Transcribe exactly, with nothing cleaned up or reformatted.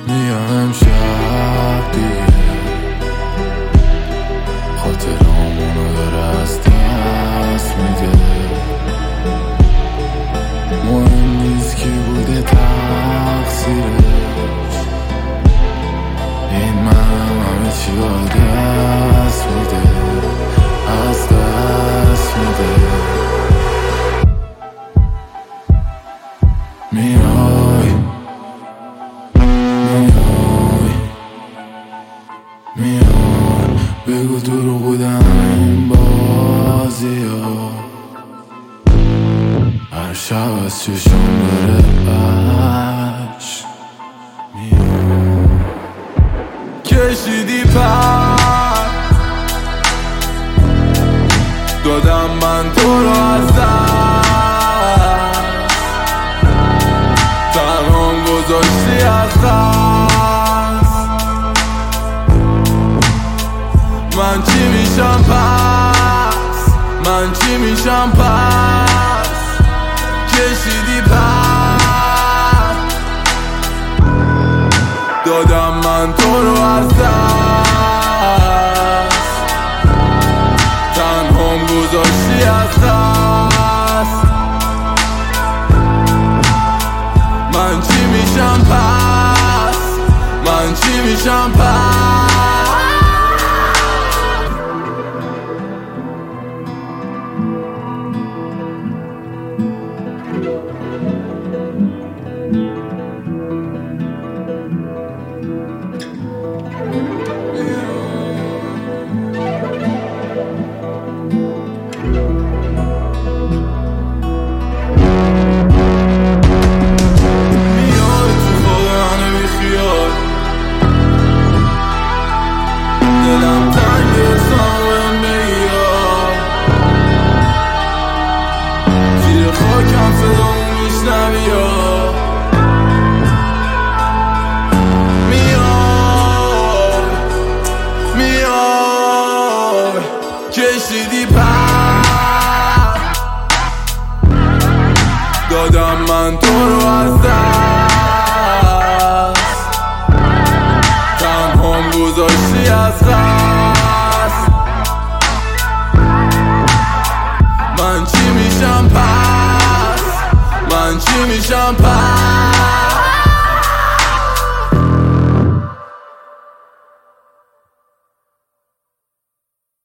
میام امشب دیگه خاطرامونو داره از دست میده. مهم نیست کی بوده تقصیرش، این منم همه چی با دست میده، از دست میده. میای میای میای بگو دروغ بودم این بازی ها، هر شب از چشم داره عشق. میای کشیدی پر دادم من تو رو از دست، تنهام گذاشتی از دست. من چی میشم پس، من چی میشم پس، کشیدی پر دادم من تو رو از دست، تنهام گذاشتی از دست. من چی میشم پس، من چی میشم پس. دلم تنگ سامن بگیار، زیر خاکم صدامو میشنوی یا میای میای کشیدی پر دادم من تو رو از دست، تنهام گذاشتی از دست. من چی میشم پس، من چی میشم پس.